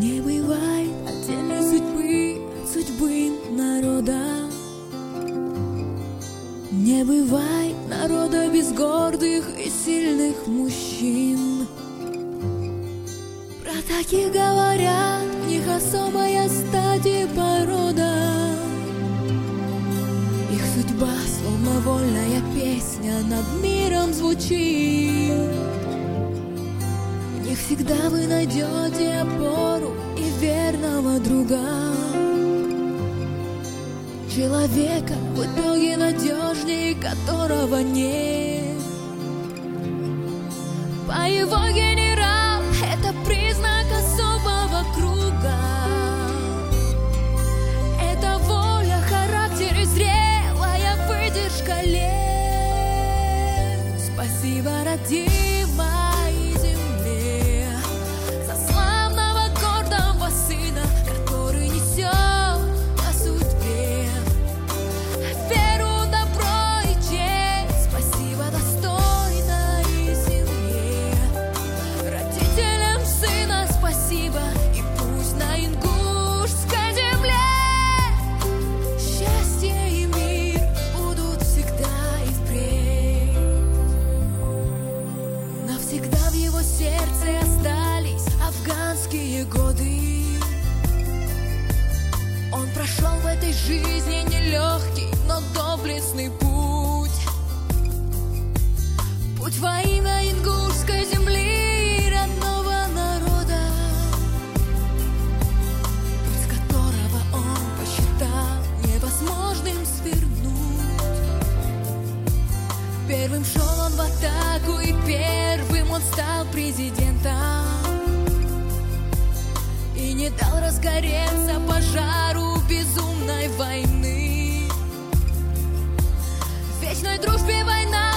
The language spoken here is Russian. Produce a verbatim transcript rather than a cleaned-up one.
Не бывает отдельной судьбы от судьбы народа. Не бывает народа без гордых и сильных мужчин. Про таких говорят, в них особая стать и порода. Их судьба, словно вольная песня, над миром звучит. В них всегда вы найдете опору и верного друга. Человека в итоге надежнее, которого нет. По его генерал — это признак особого круга. Это воля, характер и зрелая выдержка лет. Спасибо, родимой земле, за славного гордого сына, который несет годы. Он прошел в этой жизни нелегкий, но доблестный путь. Путь во имя ингушской земли, родного народа. Путь, с которого он посчитал невозможным свернуть. Первым шел он в атаку, и первым он стал президентом. И не дал разгореться пожару безумной войны. В вечной дружбе война